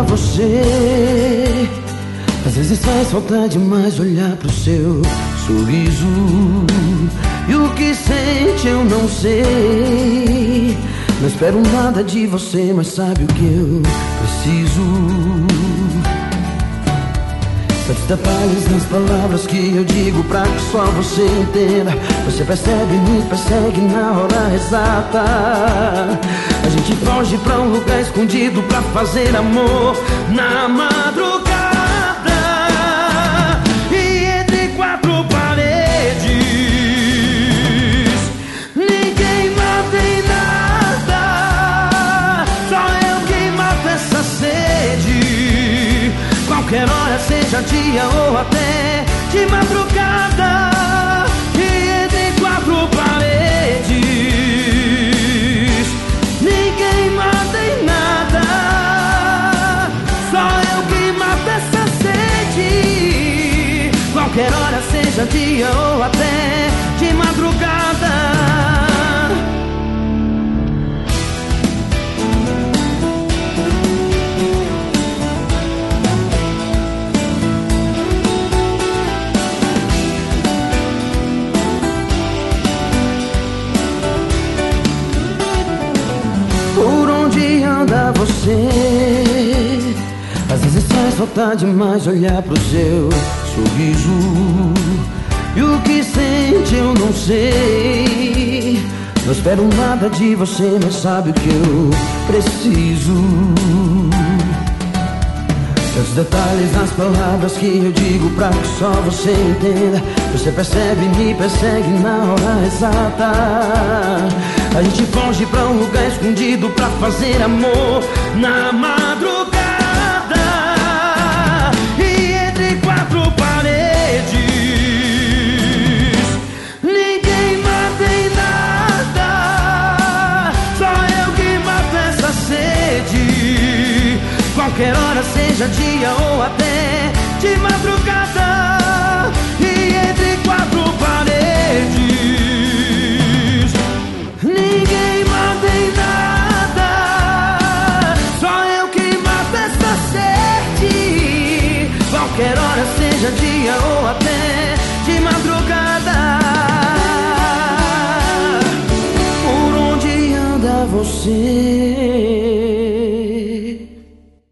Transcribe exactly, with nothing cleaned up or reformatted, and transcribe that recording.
você. Às vezes faz falta demais olhar pro seu sorriso. E o que sente eu não sei. Não espero nada de você, mas sabe o que eu preciso. Tantos detalhes nas palavras que eu digo pra que só você entenda. Você percebe, me persegue na hora exata. A gente foge pra um lugar escondido pra fazer amor na madrugada. E entre quatro paredes ninguém mata em nada. Só eu que mato essa sede. Qualquer hora, seja dia ou até de madrugada. E entre quatro paredes ninguém mata em nada. Só eu que mato essa sede. Qualquer hora, seja dia ou até de madrugada. Por onde anda você? Às vezes faz falta demais olhar pro seu sorriso. E o que sente eu não sei. Não espero nada de você, mas sabe o que eu preciso. Tantos detalhes nas palavras que eu digo pra que só você entenda. Você percebe, me persegue na hora exata. A gente foge pra um lugar escondido pra fazer amor na madrugada. E entre quatro paredes ninguém mata em nada. Só eu que mato essa sede. Qualquer hora, seja dia ou até de madrugada. E entre quatro paredes ninguém mata em nada. Só eu que mato essa sede. Qualquer hora, seja dia ou até de madrugada. Por onde anda você?